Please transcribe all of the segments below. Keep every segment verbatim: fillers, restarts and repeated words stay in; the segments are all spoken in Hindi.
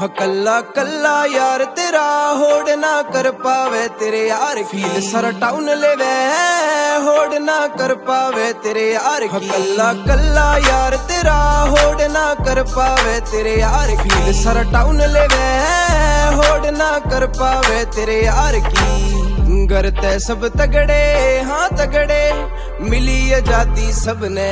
कल्ला कल्ला यार तेरा होड़ ना कर पावे तेरे यार फील सारा टाउन लेवे होड़ ना कर पावे तेरे यार कल्ला कल्ला यार तेरा होड़ ना कर पावे तेरे यार फील सारा टाउन लेवे होड़ ना कर पावे तेरे यार की करते सब तगड़े हाँ तगड़े मिली आजादी सबने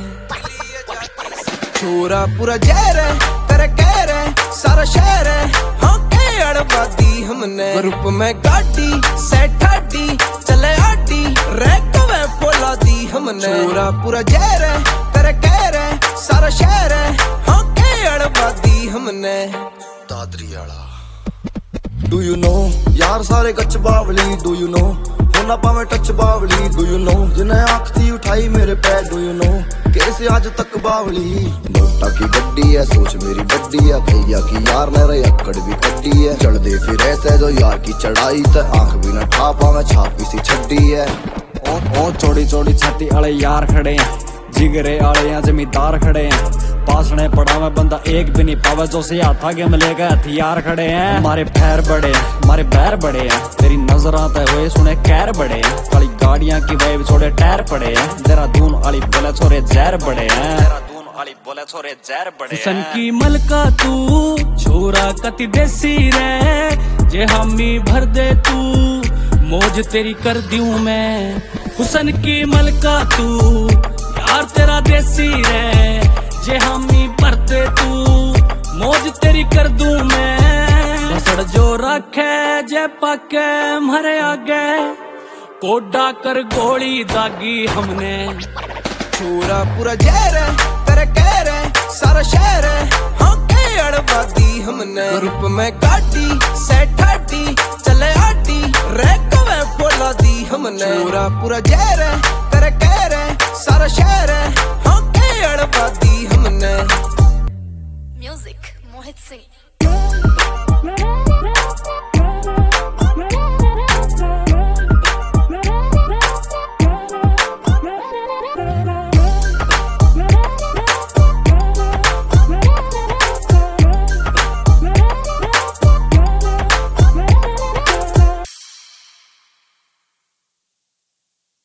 छोरा पूरा जहर कर कह रहे सारा शहर हाँ के अड़बादी हमने ग्रुप में गाड़ी सेठाडी चले आडी रैक में पोला दी हमने छोरा पूरा जहर कर कह रहे सारा शहर हाँ के अड़बादी हमने दादरी आला डू यू नो यार सारे कच्च बावली डू यू नो होना पावे टच बावली डू यू नो जिन्हें आँख थी उठाई मेरे पैर डू यू नो कैसे आज तक बावली नोटा की गड्डी है सोच मेरी बड्डी है भैया की यार मेरे अक्कड़ भी कड्डी है चढ़ दे फिर ऐसे जो यार की चढ़ाई तो आँख भी न ठा पावे छापी सी छड्डी है ओ ओ चौड़ी चौड़ी छाती आले यार खड़े हैं जिगरे आले यहाँ जमींदार खड़े हैं पासने पड़ा में बंदा एक भी नहीं पावे जो से हाथ आगे मिलेगा हथियार खड़े हैं हमारे पैर बड़े हैं हमारे पैर बड़े हैं तेरी नजर आते हुए सुने कैर बड़े हैं काली गाड़ियां की वेब छोड़े टायर पड़े हैं देहरादून वाली बोले छोरे जहर बड़े हैं देहरादून वाली बोले छोरे जहर बड़े हैं हुसन की मलका तू छोरा कति देसी रे जे हामी भर दे तू मौज तेरी कर दूं मैं हुसन की मलका तू यार तेरा देसी रे जे हामी भरते तू मौज तेरी कर दूं मैं बसड़ जो रखे जे पाके मरे आगे कोडा कर गोली दागी हमने छोरा पूरा जहर कर कह रहे सारा शहर हाँ के अड़बादी हमने ग्रुप में गाड़ी सेठाडी चले आडी रैक में पोला दी हमने छोरा पूरा जहर कर कह रहे सारा शहर हाँ के अड़बादी हमने म्यूजिक मोहित सिंह।